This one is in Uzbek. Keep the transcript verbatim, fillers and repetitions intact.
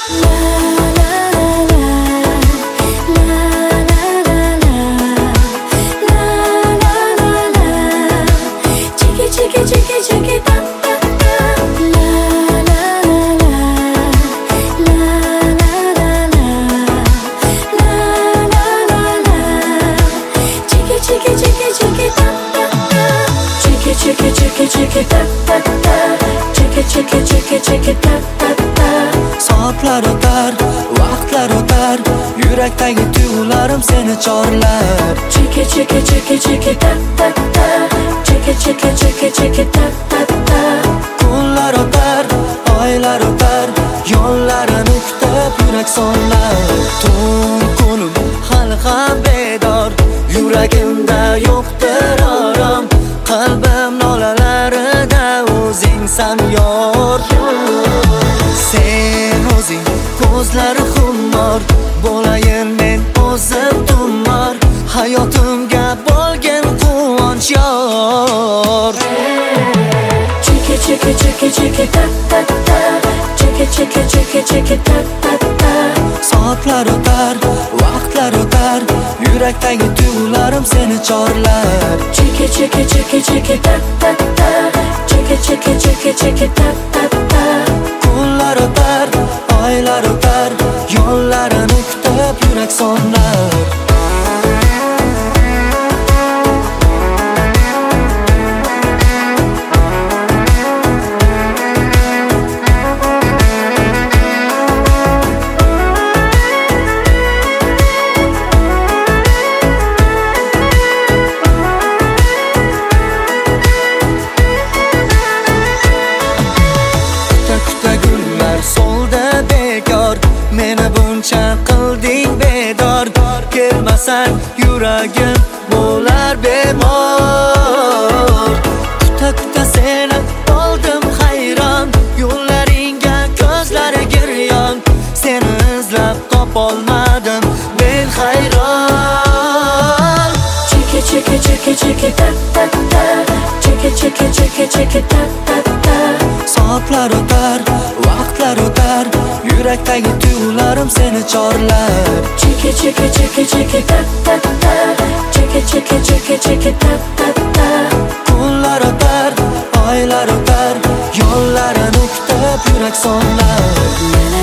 Soatlar o'tar, vaqtlar o'tar, yurakdagi tuyg'ularim seni chorlar. Chiki chiki chiki chiki ta ta ta, chiki chiki chiki chiki ta ta ta. Kunlar o'tar, oylar o'tar, yo'llarini kutib yurak sonlar. Tun kunim hali ham bedor, yuragimda yo'qdir orom, qalbim nolalarida o'zingsan yor. Sen o'zing ko'zlari xumor, bo'layin men o'zim tumor, hayotimga bo'lgan quvonch yor. Chiki chiki chiki chiki ta ta ta, chiki chiki chiki chiki ta ta ta. Soatlar o'tar, vaqtlar o'tar, yurakdagi tuyg'ularim seni chorlar. Chiki chiki chiki chiki ta ta ta, chiki chiki chiki chiki ta ta ta. Kunlar o'tar, oylar o'tar, yo'llarini kutib yurak sonlar. Meni buncha qilding bedor, kelmasan yuragim bo'lar bemor. Kuta kuta seni oldim hayron, yo'llaringga ko'zlari giryon, seni izlab topolmadim men hayron. Chiki chiki chiki chiki ta ta ta, chiki chiki chiki chiki ta ta ta. Soatlar o'tar, vaqtlar o'tar, yurakdagi tuyg'ularim seni chorlar. Chiki chiki chiki chiki ta ta ta, chiki chiki chiki chiki ta ta ta. Kunlar o'tar, oylar o'tar, yo'llarini kutib yurak sonlar.